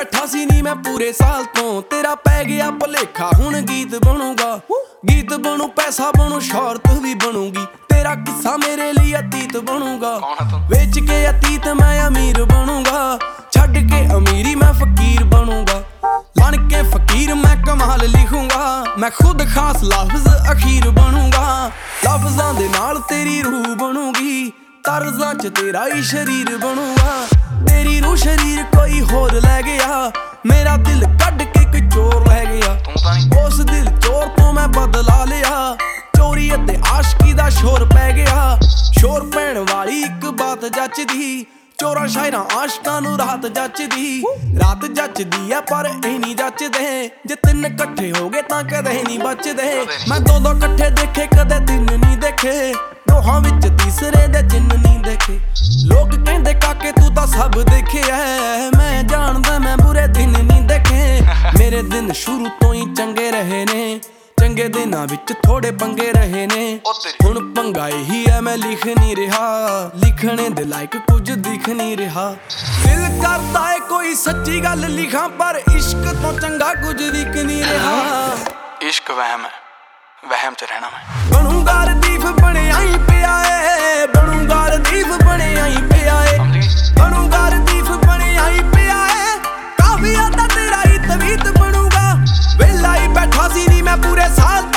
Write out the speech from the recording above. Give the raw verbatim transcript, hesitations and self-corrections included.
बैठा सी नी मैं पूरे साल तो तेरा पै गया भुलेखा हुण गीत बनूंगा गीत बनू पैसा बनू शौहरत भी बनूंगी तेरा किस्सा मेरे लिए अतीत बनूंगा बेच के अतीत मैं अमीर बनूंगा छड़ के अमीरी मैं फकीर बनूंगा बन के फकीर मैं कमाल लिखूंगा मैं खुद खास लफ्ज अखीर बनूंगा लफ्जां दे नाल तेरी रूह बनूंगी तर्जां च तेरा ही शरीर बनूंगा तेरी रूह शरीर कोई होर लै गया मेरा दिल कड के कोई चोर लै गया उस दिल चोर तो मैं बदला लिया चोरी ते आशकी दा शोर पै गया शोर पैण वाली एक बात जचदी चोरां शायरां आशकां नूं रात जचदी रात जचदी है पर ए नहीं जचदे जे तिन कट्ठे हो गए तां कदे नहीं बचदे मैं दो दो कट्ठे देखे कदे तिन नहीं देखे दोहां विच तीसरे दे चिन्ह नहीं देखे लोग कहंदे काके तू तां सब देखे है मैं जानदा मैं बुरे दिन नहीं देखे मेरे दिन शुरू तो ही चंगे रहे ने चंगे दिनां विच थोड़े पंगे रहे ने हुण पंगा ही है मैं लिख नहीं रहा लिखने दे लायक कुछ दिख नहीं रहा दिल करदा है कोई सच्ची गल लिखां पर इश्क तो चंगा कुछ दिख नहीं रहा इश्क वहम है वहम च रहना मैं बनूंगा रदीफ बने आई पिया है बनूंगा रदीफ बने आई पिया है बनूंगा रदीफ बने आई पिया है काफी आता तेरा ही तवीत बनूंगा वेला ही बैठा सी नी मैं पूरे साल